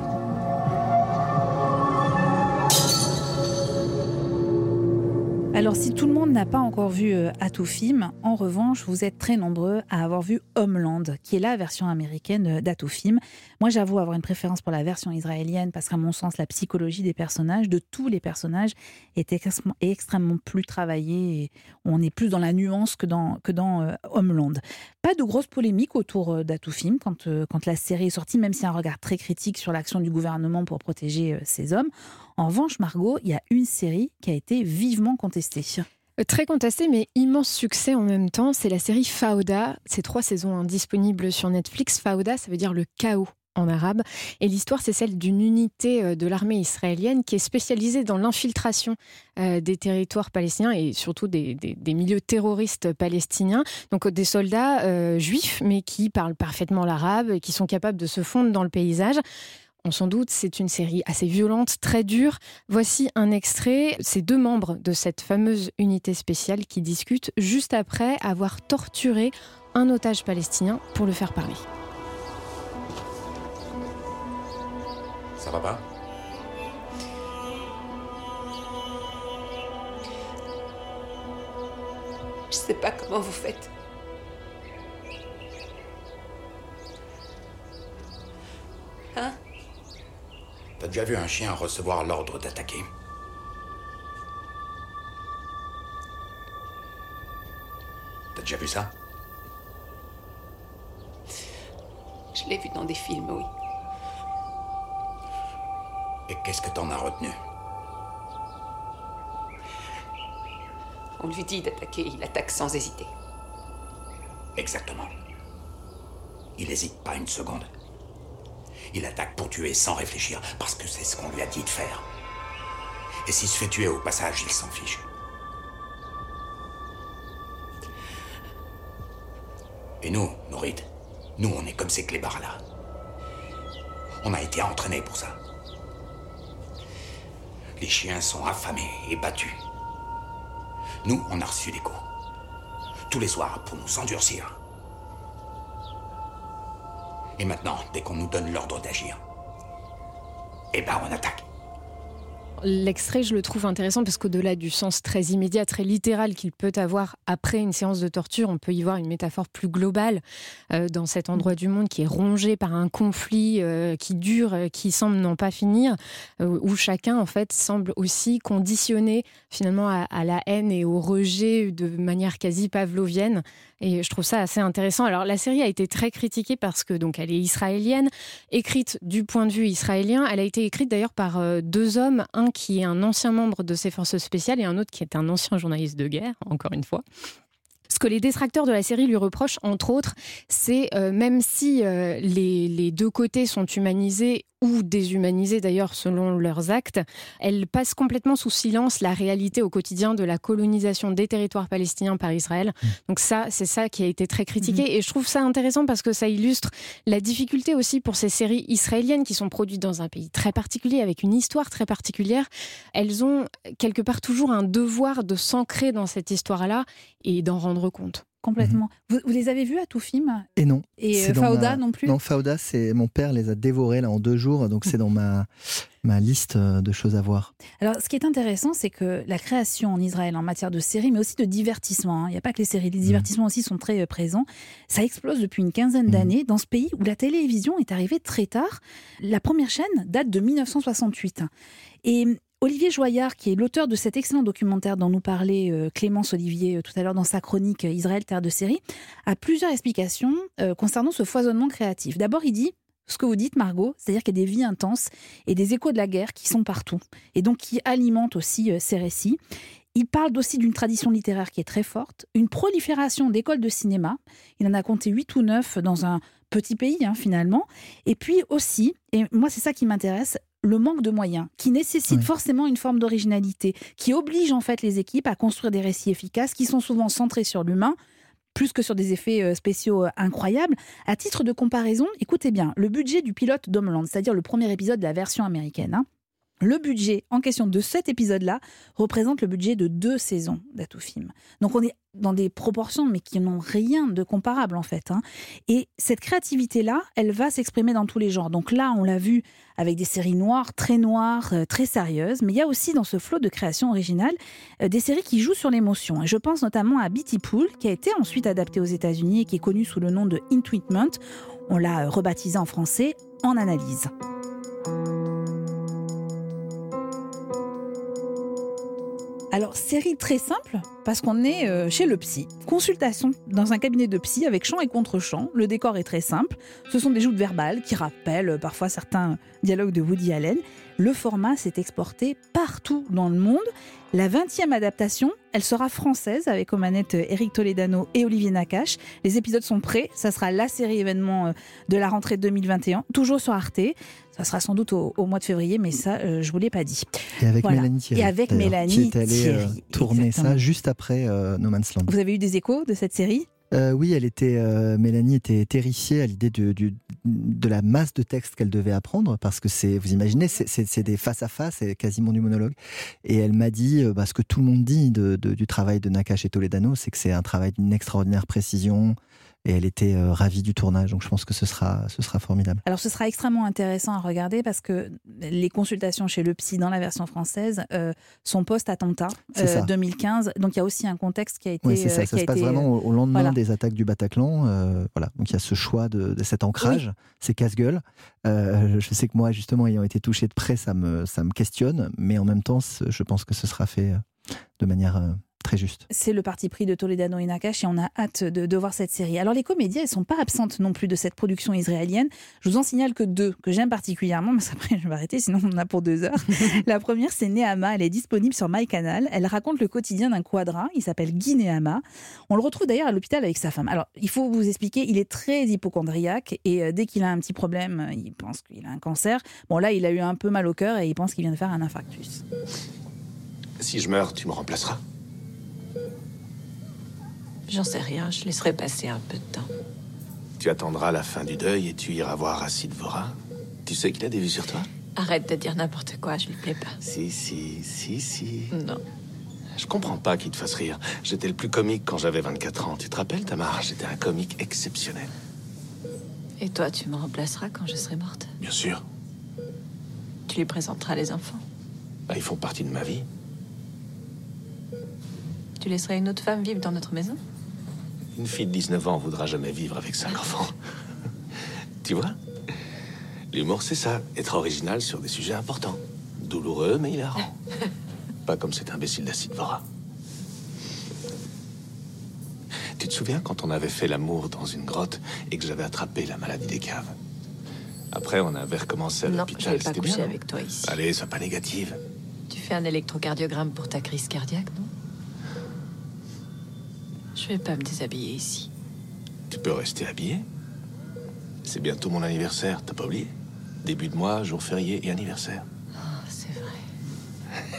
Alors, si tout le monde n'a pas encore vu Atoufim, en revanche, vous êtes très nombreux à avoir vu Homeland, qui est la version américaine d'Atoufim. Moi, j'avoue avoir une préférence pour la version israélienne parce qu'à mon sens, la psychologie des personnages, de tous les personnages, est extrêmement plus travaillée et on est plus dans la nuance que dans Homeland. Pas de grosse polémique autour d'Atoufim quand la série est sortie, même s'il y a un regard très critique sur l'action du gouvernement pour protéger ces hommes. En revanche, Margot, il y a une série qui a été vivement contestée. Très contestée, mais immense succès en même temps. C'est la série Fauda. C'est 3 saisons disponibles sur Netflix. Fauda, ça veut dire le chaos en arabe. Et l'histoire, c'est celle d'une unité de l'armée israélienne qui est spécialisée dans l'infiltration des territoires palestiniens et surtout des milieux terroristes palestiniens. Donc des soldats juifs, mais qui parlent parfaitement l'arabe et qui sont capables de se fondre dans le paysage. On s'en doute, c'est une série assez violente, très dure. Voici un extrait. C'est 2 membres de cette fameuse unité spéciale qui discutent juste après avoir torturé un otage palestinien pour le faire parler. Ça va pas ? Je sais pas comment vous faites. Hein ? T'as déjà vu un chien recevoir l'ordre d'attaquer ? T'as déjà vu ça ? Je l'ai vu dans des films, oui. Et qu'est-ce que t'en as retenu ? On lui dit d'attaquer, il attaque sans hésiter. Exactement. Il hésite pas une seconde. Il attaque pour tuer sans réfléchir, parce que c'est ce qu'on lui a dit de faire. Et s'il se fait tuer au passage, il s'en fiche. Et nous, Nourid, nous, on est comme ces clébards-là. On a été entraînés pour ça. Les chiens sont affamés et battus. Nous, on a reçu des coups. Tous les soirs, pour nous endurcir. Et maintenant, dès qu'on nous donne l'ordre d'agir, eh ben on attaque. L'extrait, je le trouve intéressant parce qu'au-delà du sens très immédiat, très littéral qu'il peut avoir après une séance de torture, on peut y voir une métaphore plus globale dans cet endroit du monde qui est rongé par un conflit qui dure, qui semble n'en pas finir, où chacun en fait semble aussi conditionné finalement à la haine et au rejet de manière quasi pavlovienne. Et je trouve ça assez intéressant. Alors la série a été très critiquée parce que donc elle est israélienne, écrite du point de vue israélien. Elle a été écrite d'ailleurs par deux hommes, un qui est un ancien membre de ces forces spéciales et un autre qui est un ancien journaliste de guerre, encore une fois. Ce que les détracteurs de la série lui reprochent, entre autres, c'est même si les deux côtés sont humanisés ou déshumanisés d'ailleurs selon leurs actes, elle passe complètement sous silence la réalité au quotidien de la colonisation des territoires palestiniens par Israël. Donc ça, c'est ça qui a été très critiqué et je trouve ça intéressant parce que ça illustre la difficulté aussi pour ces séries israéliennes qui sont produites dans un pays très particulier, avec une histoire très particulière. Elles ont quelque part toujours un devoir de s'ancrer dans cette histoire-là et d'en rendre compte. Complètement. Vous les avez vus à tout film ? Et non. Et Fauda non plus ? Non, Fauda, c'est mon père les a dévorés là en 2 jours, donc c'est dans ma liste de choses à voir. Alors, ce qui est intéressant, c'est que la création en Israël en matière de séries, mais aussi de divertissement, il n'y a pas que les séries, les divertissements aussi sont très présents, ça explose depuis une quinzaine d'années dans ce pays où la télévision est arrivée très tard. La première chaîne date de 1968. Et Olivier Joyard, qui est l'auteur de cet excellent documentaire dont nous parlait Clémence Olivier tout à l'heure dans sa chronique Israël, terre de série, a plusieurs explications concernant ce foisonnement créatif. D'abord, il dit ce que vous dites, Margot, c'est-à-dire qu'il y a des vies intenses et des échos de la guerre qui sont partout et donc qui alimentent aussi ces récits. Il parle aussi d'une tradition littéraire qui est très forte, une prolifération d'écoles de cinéma. Il en a compté 8 ou 9 dans un petit pays finalement. Et puis aussi, et moi c'est ça qui m'intéresse, le manque de moyens, qui nécessite forcément une forme d'originalité, qui oblige en fait les équipes à construire des récits efficaces qui sont souvent centrés sur l'humain, plus que sur des effets spéciaux incroyables. À titre de comparaison, écoutez bien, le budget du pilote d'Homeland, c'est-à-dire le premier épisode de la version américaine, le budget en question de cet épisode-là représente le budget de 2 saisons d'Atout Film. Donc on est dans des proportions mais qui n'ont rien de comparable en fait. Et cette créativité-là, elle va s'exprimer dans tous les genres. Donc là, on l'a vu avec des séries noires, très sérieuses, mais il y a aussi dans ce flot de création originale des séries qui jouent sur l'émotion. Et je pense notamment à Beatty Pool, qui a été ensuite adaptée aux États-Unis et qui est connue sous le nom de In Treatment. On l'a rebaptisée en français En Analyse. Alors, série très simple, parce qu'on est chez le psy. Consultation dans un cabinet de psy avec chant et contre-chant. Le décor est très simple. Ce sont des joutes verbales qui rappellent parfois certains dialogues de Woody Allen. Le format s'est exporté partout dans le monde. La 20e adaptation, elle sera française avec aux manettes Éric Toledano et Olivier Nakache. Les épisodes sont prêts. Ça sera la série événement de la rentrée 2021, toujours sur Arte. Ça sera sans doute au mois de février, mais ça, je ne vous l'ai pas dit. Et avec Mélanie Thierry. Et avec Mélanie qui est allée tourner ça juste après No Man's Land. Vous avez eu des échos de cette série ? Oui, Mélanie était terrifiée à l'idée de la masse de textes qu'elle devait apprendre, parce que vous imaginez, c'est des face-à-face, c'est quasiment du monologue. Et elle m'a dit, ce que tout le monde dit du travail de Nakache et Toledano, c'est que c'est un travail d'une extraordinaire précision. Et elle était ravie du tournage, donc je pense que ce sera formidable. Alors ce sera extrêmement intéressant à regarder parce que les consultations chez le psy dans la version française sont post-attentat 2015, donc il y a aussi un contexte qui a été... Oui, c'est ça, ça se passe vraiment au lendemain des attaques du Bataclan, donc il y a ce choix de cet ancrage, c'est casse-gueule. Je sais que moi, justement, ayant été touché de près, ça me questionne, mais en même temps, je pense que ce sera fait de manière... très juste. C'est le parti pris de Toledano et Nakache et on a hâte de voir cette série. Alors les comédies, elles ne sont pas absentes non plus de cette production israélienne. Je vous en signale que 2 que j'aime particulièrement, mais après je vais arrêter, sinon on en a pour 2 heures. La première, c'est Nehama, elle est disponible sur MyCanal. Elle raconte le quotidien d'un quadra, il s'appelle Guy Nehama. On le retrouve d'ailleurs à l'hôpital avec sa femme. Alors il faut vous expliquer, il est très hypocondriaque et dès qu'il a un petit problème, il pense qu'il a un cancer. Bon là, il a eu un peu mal au cœur et il pense qu'il vient de faire un infarctus. Si je meurs, tu me remplaceras ? J'en sais rien, je laisserai passer un peu de temps. Tu attendras la fin du deuil et tu iras voir Acid Vora. Tu sais qu'il a des vues sur toi? Arrête de dire n'importe quoi, je lui plais pas. Si. Non. Je comprends pas qu'il te fasse rire. J'étais le plus comique quand j'avais 24 ans. Tu te rappelles, Tamar? J'étais un comique exceptionnel. Et toi, tu me remplaceras quand je serai morte? Bien sûr. Tu lui présenteras les enfants? Ils font partie de ma vie. Tu laisserais une autre femme vivre dans notre maison? Une fille de 19 ans voudra jamais vivre avec 5 enfants. Tu vois? L'humour, c'est ça. Être original sur des sujets importants. Douloureux, mais hilarant. Pas comme cet imbécile d'Acid Vora. Tu te souviens quand on avait fait l'amour dans une grotte et que j'avais attrapé la maladie des caves? Après, on avait recommencé à l'hôpital. Non, je vais pas coucher bien, avec toi ici. Allez, sois pas négative. Tu fais un électrocardiogramme pour ta crise cardiaque, non? Je vais pas me déshabiller ici. Tu peux rester habillée. C'est bientôt mon anniversaire, t'as pas oublié? Début de mois, jour férié et anniversaire. Oh, c'est vrai.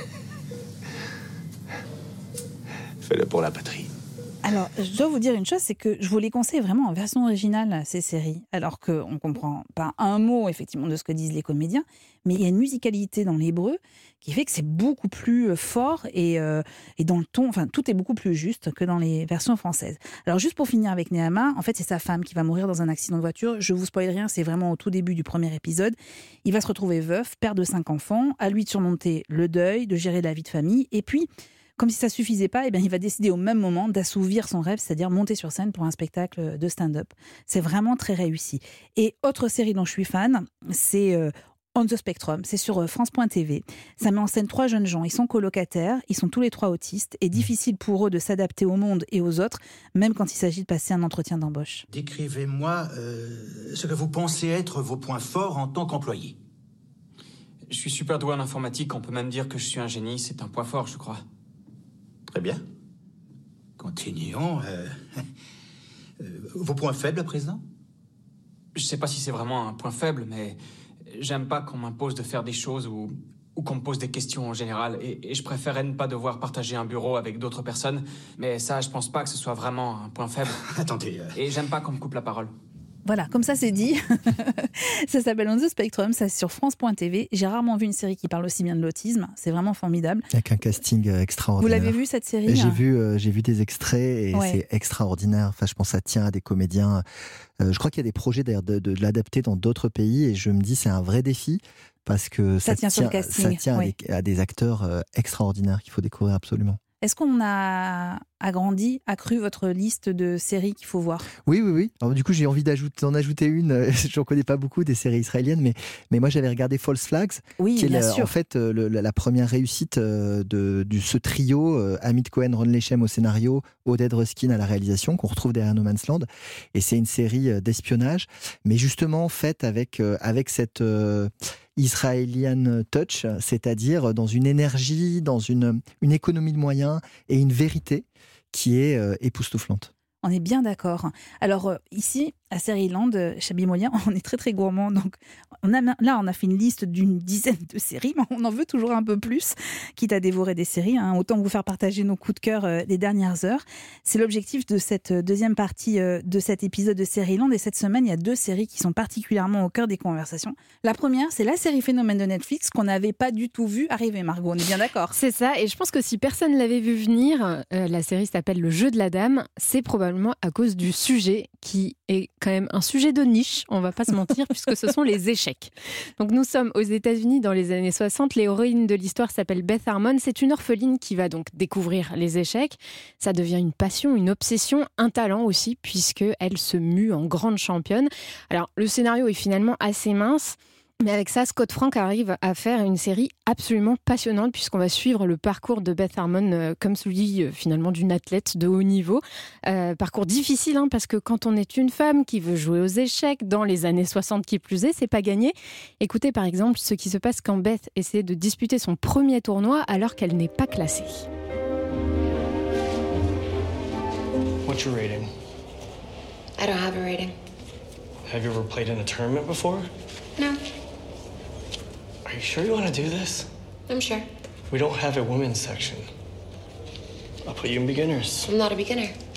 Fais-le pour la patrie. Alors, je dois vous dire une chose, c'est que je vous les conseille vraiment en version originale, ces séries. Alors qu'on ne comprend pas un mot, effectivement, de ce que disent les comédiens, mais il y a une musicalité dans l'hébreu qui fait que c'est beaucoup plus fort et dans le ton, enfin, tout est beaucoup plus juste que dans les versions françaises. Alors, juste pour finir avec Nehama, en fait, c'est sa femme qui va mourir dans un accident de voiture. Je vous spoil rien, c'est vraiment au tout début du premier épisode. Il va se retrouver veuf, père de 5 enfants, à lui de surmonter le deuil, de gérer la vie de famille, et puis... Comme si ça suffisait pas, il va décider au même moment d'assouvir son rêve, c'est-à-dire monter sur scène pour un spectacle de stand-up. C'est vraiment très réussi. Et autre série dont je suis fan, c'est On the Spectrum. C'est sur France.tv. Ça met en scène 3 jeunes gens. Ils sont colocataires, ils sont tous les 3 autistes et difficile pour eux de s'adapter au monde et aux autres, même quand il s'agit de passer un entretien d'embauche. Décrivez-moi ce que vous pensez être vos points forts en tant qu'employé. Je suis super doué en informatique. On peut même dire que je suis un génie. C'est un point fort, je crois. Très bien. Continuons. Vos points faibles à présent? Je sais pas si c'est vraiment un point faible, mais j'aime pas qu'on m'impose de faire des choses ou qu'on me pose des questions en général. Et je préférerais ne pas devoir partager un bureau avec d'autres personnes. Mais ça, je pense pas que ce soit vraiment un point faible. Attendez. Et j'aime pas qu'on me coupe la parole. Voilà, comme ça c'est dit. Ça s'appelle On the Spectrum, ça c'est sur France.tv. J'ai rarement vu une série qui parle aussi bien de l'autisme. C'est vraiment formidable. Avec un casting extraordinaire. Vous l'avez vu cette série? J'ai vu des extraits et c'est extraordinaire. Enfin, je pense que ça tient à des comédiens. Je crois qu'il y a des projets d'ailleurs de l'adapter dans d'autres pays et je me dis c'est un vrai défi. Parce que ça tient à des acteurs extraordinaires qu'il faut découvrir absolument. Est-ce qu'on a accru votre liste de séries qu'il faut voir? Oui. Alors, du coup, j'ai envie d'en ajouter une. Je n'en connais pas beaucoup des séries israéliennes, mais moi, j'avais regardé False Flags, qui est en fait la première réussite de ce trio, Amit Cohen, Ron Lechem au scénario, Oded Ruskin à la réalisation, qu'on retrouve derrière No Man's Land. Et c'est une série d'espionnage, mais justement faite avec cette... Israelian touch, c'est-à-dire dans une énergie, dans une économie de moyens et une vérité qui est époustouflante. On est bien d'accord. Alors ici, à Seriland, Chabi Molia, on est très très gourmand. Donc on a fait une liste d'une dizaine de séries, mais on en veut toujours un peu plus, quitte à dévorer des séries. Autant vous faire partager nos coups de cœur des dernières heures. C'est l'objectif de cette deuxième partie de cet épisode de Seriland. Et cette semaine, il y a 2 séries qui sont particulièrement au cœur des conversations. La première, c'est la série Phénomène de Netflix qu'on n'avait pas du tout vu arriver, Margot. On est bien d'accord? C'est ça. Et je pense que si personne l'avait vu venir, la série s'appelle Le Jeu de la Dame. C'est probablement à cause du sujet qui est quand même un sujet de niche, on va pas se mentir, puisque ce sont les échecs. Donc nous sommes aux États-Unis dans les années 60. L'héroïne de l'histoire s'appelle Beth Harmon. C'est une orpheline qui va donc découvrir les échecs. Ça devient une passion, une obsession, un talent aussi, puisqu'elle se mue en grande championne. Alors le scénario est finalement assez mince. Mais avec ça, Scott Frank arrive à faire une série absolument passionnante puisqu'on va suivre le parcours de Beth Harmon comme celui finalement d'une athlète de haut niveau. Parcours difficile parce que quand on est une femme qui veut jouer aux échecs dans les années 60 qui plus est, c'est pas gagné. Écoutez par exemple ce qui se passe quand Beth essaie de disputer son premier tournoi alors qu'elle n'est pas classée. What's your rating? I don't have a rating. Have you ever played in a tournament before? No. Are you sure you want to do this? I'm sure. We don't have a women's section. I'll put you in beginners. I'm not a beginner.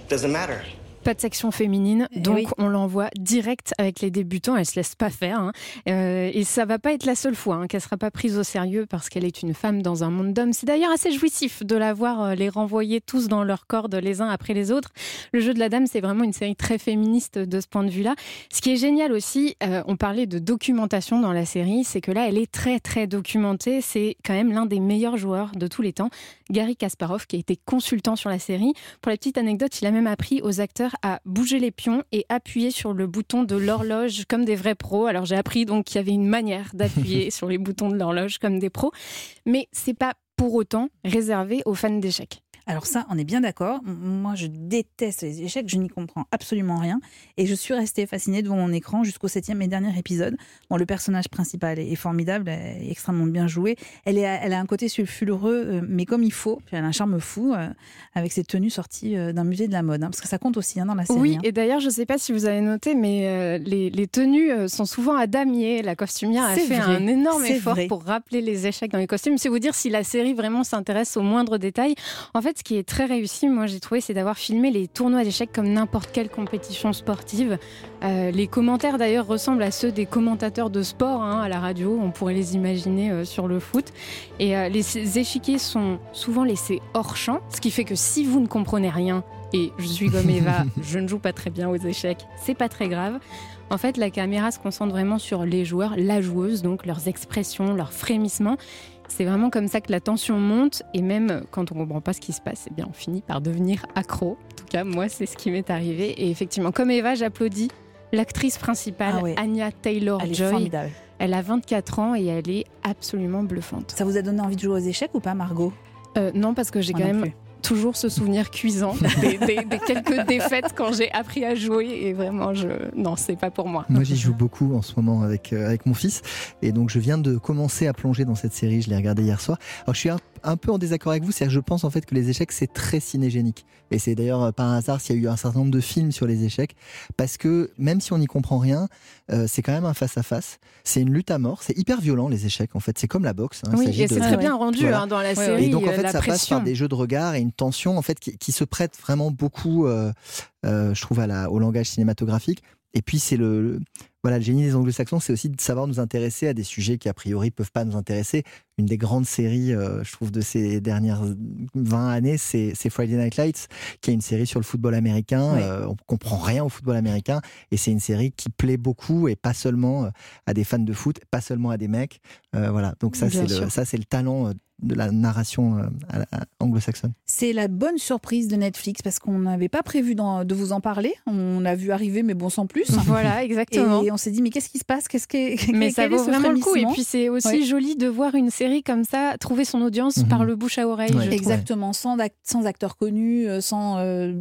Doesn't matter. Pas de section féminine, donc on l'envoie direct avec les débutants. Elle se laisse pas faire, hein. Et ça va pas être la seule fois qu'elle sera pas prise au sérieux parce qu'elle est une femme dans un monde d'hommes. C'est d'ailleurs assez jouissif de la voir les renvoyer tous dans leurs cordes les uns après les autres. Le jeu de la dame, c'est vraiment une série très féministe de ce point de vue-là. Ce qui est génial aussi, on parlait de documentation dans la série, c'est que là, elle est très très documentée. C'est quand même l'un des meilleurs joueurs de tous les temps, Garry Kasparov, qui a été consultant sur la série. Pour la petite anecdote, il a même appris aux acteurs à bouger les pions et appuyer sur le bouton de l'horloge comme des vrais pros. Alors j'ai appris donc qu'il y avait une manière d'appuyer sur les boutons de l'horloge comme des pros, mais c'est pas pour autant réservé aux fans d'échecs. Alors ça, on est bien d'accord. Moi, je déteste les échecs, je n'y comprends absolument rien. Et je suis restée fascinée devant mon écran jusqu'au 7e et dernier épisode. Bon, le personnage principal est formidable, elle est extrêmement bien jouée. Elle a un côté sulfureux, mais comme il faut. Puis elle a un charme fou, avec ses tenues sorties d'un musée de la mode. Parce que ça compte aussi dans la série. Oui, et d'ailleurs, je ne sais pas si vous avez noté, mais les tenues sont souvent à damier. La costumière a fait un énorme effort pour rappeler les échecs dans les costumes. C'est vous dire si la série vraiment s'intéresse aux moindres détails. En fait, ce qui est très réussi, moi j'ai trouvé, c'est d'avoir filmé les tournois d'échecs comme n'importe quelle compétition sportive. Les commentaires d'ailleurs ressemblent à ceux des commentateurs de sport à la radio, on pourrait les imaginer sur le foot. Et les échiquiers sont souvent laissés hors champ, ce qui fait que si vous ne comprenez rien, et je suis comme Eva, je ne joue pas très bien aux échecs, c'est pas très grave. En fait, la caméra se concentre vraiment sur les joueurs, la joueuse, donc leurs expressions, leurs frémissements. C'est vraiment comme ça que la tension monte, et même quand on ne comprend pas ce qui se passe, eh bien on finit par devenir accro. En tout cas, moi, c'est ce qui m'est arrivé. Et effectivement, comme Eva, j'applaudis l'actrice principale, Anya Taylor-Joy. Elle est formidable. Elle a 24 ans et elle est absolument bluffante. Ça vous a donné envie de jouer aux échecs ou pas, Margot ? Non, parce que j'ai quand même toujours ce souvenir cuisant des quelques défaites quand j'ai appris à jouer, et vraiment, non, c'est pas pour moi. Moi, j'y joue beaucoup en ce moment avec mon fils, et donc je viens de commencer à plonger dans cette série. Je l'ai regardée hier soir. Alors, je suis un peu en désaccord avec vous, c'est-à-dire que je pense en fait que les échecs, c'est très cinégénique. Et c'est d'ailleurs par hasard s'il y a eu un certain nombre de films sur les échecs, parce que même si on n'y comprend rien, c'est quand même un face-à-face. C'est une lutte à mort. C'est hyper violent, les échecs, en fait. C'est comme la boxe. Oui, et c'est très bien rendu dans la série. Et donc, en fait, la ça pression passe par des jeux de regard et une tension, en fait, qui se prête vraiment beaucoup, je trouve, au langage cinématographique. Et puis, c'est le génie des anglo-saxons, c'est aussi de savoir nous intéresser à des sujets qui, a priori, ne peuvent pas nous intéresser. Une des grandes séries, je trouve, de ces dernières 20 années, c'est Friday Night Lights, qui est une série sur le football américain. Oui. On ne comprend rien au football américain, et c'est une série qui plaît beaucoup, et pas seulement à des fans de foot, pas seulement à des mecs. Voilà. Donc ça, c'est le talent de la narration anglo-saxonne. C'est la bonne surprise de Netflix, parce qu'on n'avait pas prévu de vous en parler. On a vu arriver, mais bon, sans plus. Voilà, exactement. Et on s'est dit, mais qu'est-ce qui se passe ? Mais ça vaut vraiment le coup. Et puis c'est aussi joli de voir une série comme ça trouver son audience par le bouche à oreille. Ouais, exactement, sans acteurs connus, sans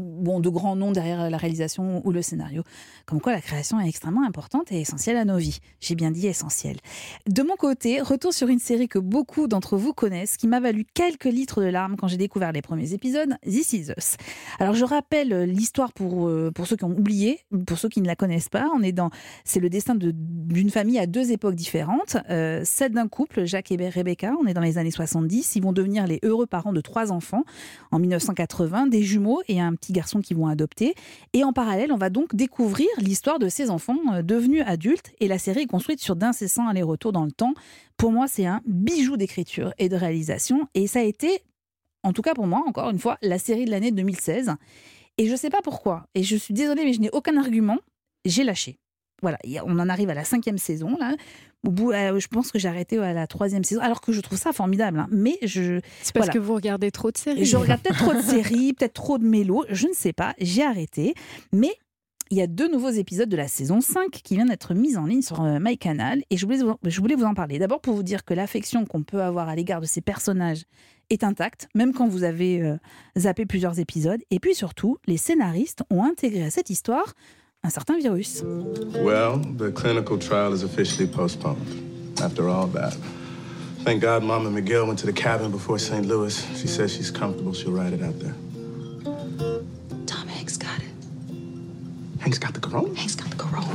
de grands noms derrière la réalisation ou le scénario. Comme quoi, la création est extrêmement importante et essentielle à nos vies. J'ai bien dit essentielle. De mon côté, retour sur une série que beaucoup d'entre vous connaissent, qui m'a valu quelques litres de larmes quand j'ai découvert les premiers épisodes, This Is Us. Alors je rappelle l'histoire pour ceux qui ont oublié, pour ceux qui ne la connaissent pas. C'est le destin d'une famille à deux époques différentes, celle d'un couple, Jack et Rebecca. On est dans les années 70. Ils vont devenir les heureux parents de 3 enfants en 1980, des jumeaux et un petit garçon qu'ils vont adopter. Et en parallèle, on va donc découvrir l'histoire de ces enfants devenus adultes, et la série est construite sur d'incessants allers-retours dans le temps. Pour moi, c'est un bijou d'écriture et de réalisation, et ça a été, en tout cas pour moi, encore une fois, la série de l'année 2016. Et je ne sais pas pourquoi, et je suis désolée, mais je n'ai aucun argument, j'ai lâché. Voilà, on en arrive à la 5e saison, là. Au bout, je pense que j'ai arrêté à la 3e saison, alors que je trouve ça formidable. Mais c'est parce que vous regardez trop de séries. Je regarde peut-être trop de séries, peut-être trop de mélos, je ne sais pas, j'ai arrêté. Mais il y a 2 nouveaux épisodes de la saison 5 qui viennent d'être mis en ligne sur MyCanal, et je voulais vous en parler. D'abord pour vous dire que l'affection qu'on peut avoir à l'égard de ces personnages est intacte, même quand vous avez zappé plusieurs épisodes. Et puis surtout, les scénaristes ont intégré à cette histoire un certain virus. Well, the clinical trial is officially postponed. After all that, thank God Mama Miguel went to the cabin before St. Louis. She says she's comfortable. She'll ride it out there. Tom Hanks got it. Hanks got the corona? Hanks got the corona.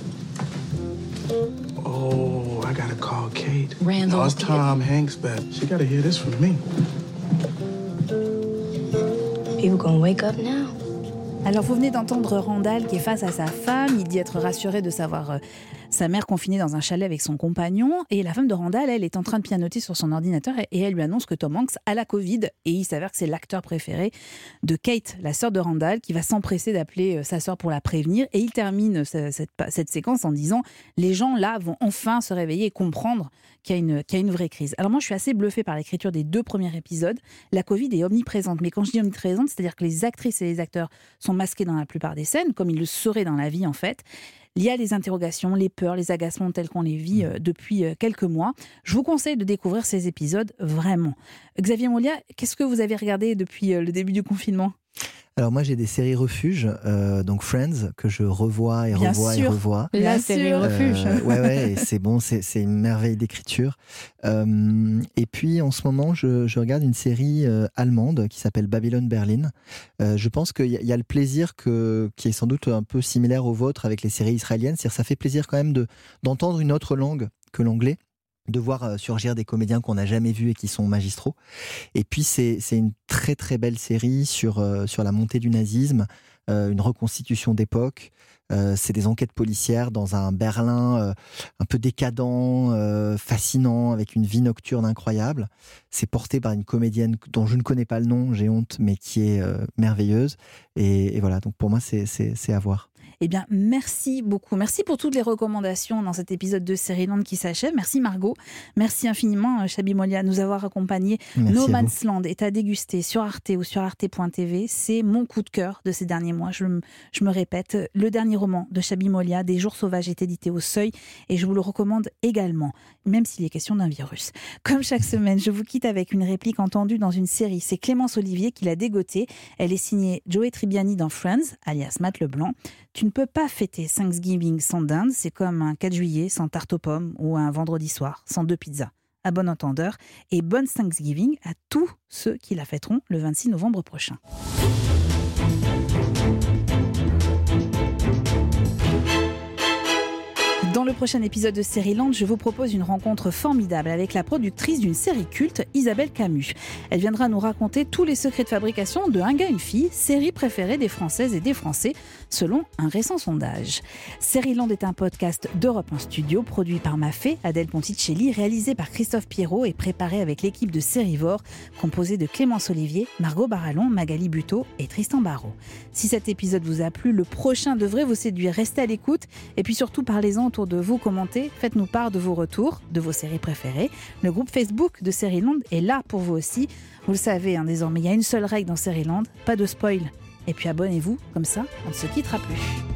Oh, I gotta call Kate. Randall. No, it's Tom Hanks, Beth. She gotta hear this from me. People gonna wake up now. Alors vous venez d'entendre Randall qui est face à sa femme, il dit être rassuré de savoir sa mère confinée dans un chalet avec son compagnon, et la femme de Randall, elle est en train de pianoter sur son ordinateur et elle lui annonce que Tom Hanks a la Covid, et il s'avère que c'est l'acteur préféré de Kate, la sœur de Randall, qui va s'empresser d'appeler sa sœur pour la prévenir, et il termine cette séquence en disant « Les gens là vont enfin se réveiller et comprendre qu'il y a une vraie crise ». Alors moi je suis assez bluffée par l'écriture des 2 premiers épisodes. La Covid est omniprésente, mais quand je dis omniprésente, c'est-à-dire que les actrices et les acteurs sont masqués dans la plupart des scènes, comme ils le seraient dans la vie en fait. Il y a les interrogations, les peurs, les agacements tels qu'on les vit depuis quelques mois. Je vous conseille de découvrir ces épisodes vraiment. Xavier Molia, qu'est-ce que vous avez regardé depuis le début du confinement ? Alors moi j'ai des séries refuges, donc Friends, que je revois et revois et revois. La série refuge. Ouais, et c'est bon, c'est une merveille d'écriture. Et puis en ce moment je regarde une série allemande qui s'appelle Babylon Berlin. Je pense qu'il y a le plaisir qui est sans doute un peu similaire au vôtre avec les séries israéliennes, c'est-à-dire ça fait plaisir quand même d'entendre une autre langue que l'anglais, de voir surgir des comédiens qu'on n'a jamais vus et qui sont magistraux. Et puis c'est une très très belle série sur la montée du nazisme, une reconstitution d'époque. C'est des enquêtes policières dans un Berlin un peu décadent, fascinant, avec une vie nocturne incroyable. C'est porté par une comédienne dont je ne connais pas le nom, j'ai honte, mais qui est merveilleuse. Et voilà, donc pour moi c'est à voir. Eh bien, merci beaucoup. Merci pour toutes les recommandations dans cet épisode de Série-Land qui s'achève. Merci Margot. Merci infiniment Chabi Molia de nous avoir accompagnés. No Man's Land est à déguster sur Arte ou sur arte.tv. C'est mon coup de cœur de ces derniers mois. Je me répète, le dernier roman de Chabi Molia, Des jours sauvages, est édité au Seuil et je vous le recommande également, même s'il est question d'un virus. Comme chaque semaine, je vous quitte avec une réplique entendue dans une série. C'est Clémence Olivier qui l'a dégotée. Elle est signée Joey Tribbiani dans Friends, alias Matt Leblanc. Tu ne peux pas fêter Thanksgiving sans dinde, c'est comme un 4 juillet sans tarte aux pommes ou un vendredi soir sans 2 pizzas. À bon entendeur, et bonne Thanksgiving à tous ceux qui la fêteront le 26 novembre prochain. Dans le prochain épisode de Série-Land, je vous propose une rencontre formidable avec la productrice d'une série culte, Isabelle Camus. Elle viendra nous raconter tous les secrets de fabrication de Un gars, une fille, série préférée des Françaises et des Français, selon un récent sondage. Série-Land est un podcast d'Europe 1 Studio, produit par ma fée, Adèle Ponticelli, réalisé par Christophe Pierrot et préparé avec l'équipe de Sérivore, composée de Clémence Olivier, Margot Barallon, Magali Buteau et Tristan Barraud. Si cet épisode vous a plu, le prochain devrait vous séduire. Restez à l'écoute et puis surtout parlez-en autour de vous, commentez, faites-nous part de vos retours, de vos séries préférées. Le groupe Facebook de Série-Land est là pour vous aussi. Vous le savez, désormais, il y a une seule règle dans Série-Land, pas de spoil. Et puis abonnez-vous, comme ça, on ne se quittera plus.